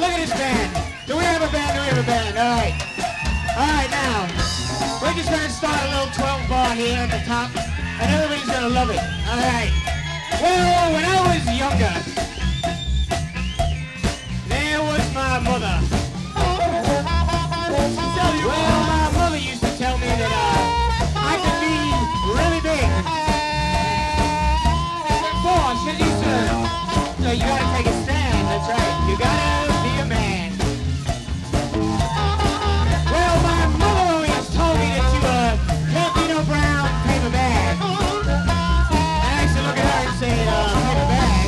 look at this band. Do we have a band? Do we have a band? All right. All right, now. We're just going to start a little 12 bar here at the top, and everybody's going to love it. All right. Well, when I was younger, there was my mother. Well, my mother used to tell me that I could be really big. She used to, so you gotta take a stand, that's right. You gotta be a man. Well, my mother always told me that you can't be no brown paper bag. And I used to look at her and say, paper bag?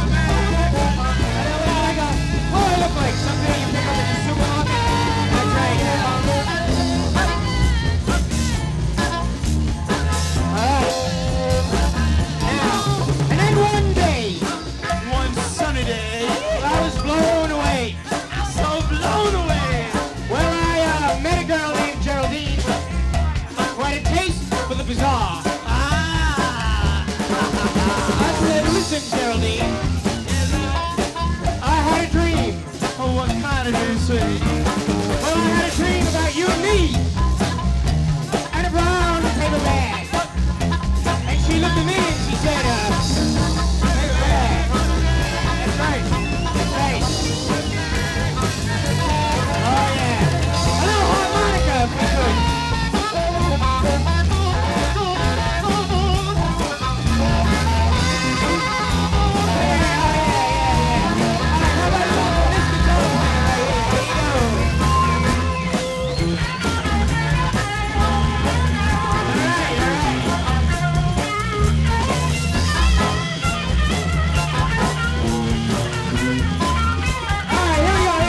Like what do I look like? Something you pick up at the supermarket? That's right, yeah. I was blown away. So blown away. Well, I met a girl named Geraldine. Quite a taste for the bizarre. I said, listen, Geraldine. I had a dream. Oh, what kind of dream, sweetie? Well, I had a dream about you and me. And a brown paper bag. And she looked at me and she said, paper bag. That's right. Right. Oh yeah. A little harmonica if we could. How about this guitar player right here? Here you go.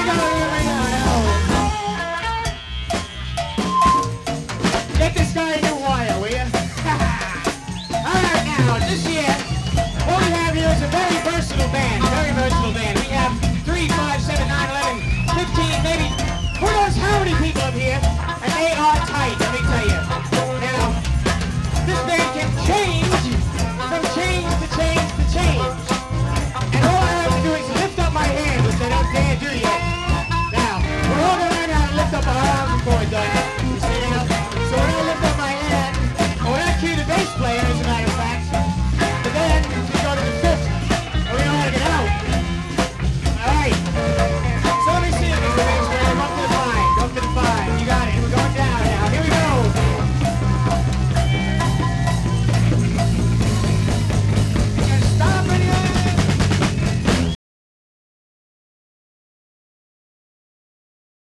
Get this guy